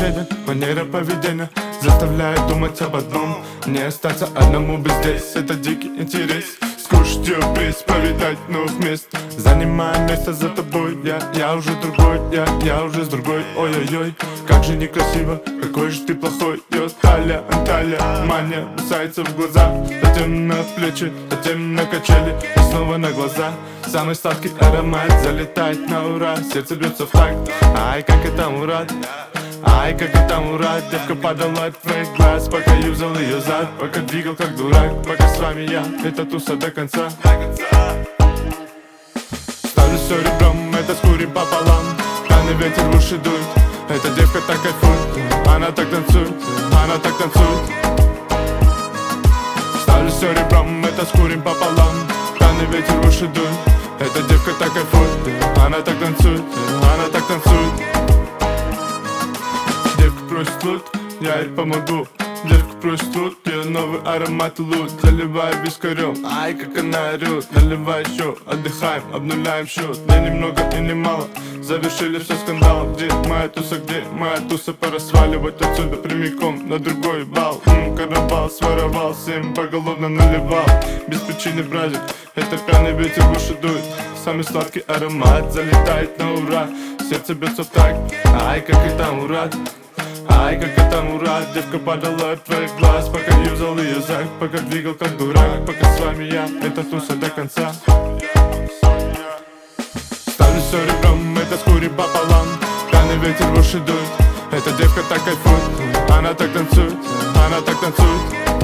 служебен, манера поведения заставляет думать об одном: не остаться одному без здесь. Это дикий интерес, скушать ее приз, повидать новых мест. Занимаю место за тобой, я уже другой, я уже с другой. Ой-ой-ой, как же некрасиво, какой же ты плохой. Ее талия, Анталия, мания бросается в глаза, затем на плечи, затем на качели и снова на глаза. Самый сладкий аромат залетает на ура, сердце бьется в такт. Ай, как это урод, ай, как это урод. Девка падала от твоих глаз, пока юзал ее зад, пока двигал как дурак, пока с вами я, это туса до конца. Ставлю все ребром, это скурим пополам. Пьяный ветер в уши дует, эта девка так кайфует, она так танцует, она так танцует. Ставлю все ребром, это скурим пополам. Пьяный ветер в уши дует, эта девка так кайфует, она так танцует, она так танцует. Девка просит лут, я ей помогу. Девка просит лут, ее новый аромат лут. Заливаю вискарем, ай, как она орет. Наливай еще, отдыхаем, обнуляем счет. Не немного и не мало, завершили все скандалом. Где моя туса, где моя туса? Пора сваливать отсюда прямиком на другой бал. Карнавал своровал, всем поголовно наливал. Без причины бразик, это пьяный ветер в уши дует. Самый сладкий аромат залетает на ура, сердце бьется в такт. Ай, как это урод, ай, как это урод. Девка падала от твоих глаз, пока юзал ее зад, пока двигал как дурак, пока с вами я, это туса до конца. Ставлю все ребром, это скурим пополам. Пьяный ветер в уши дует, эта девка так кайфует, она так танцует, она так танцует.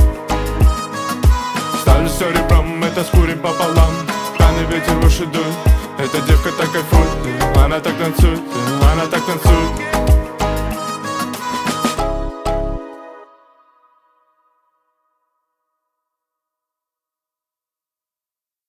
Ставлю все ребром, это скурим пополам. Пьяный ветер в уши дует, эта девка так кайфует, она так танцует, она так танцует.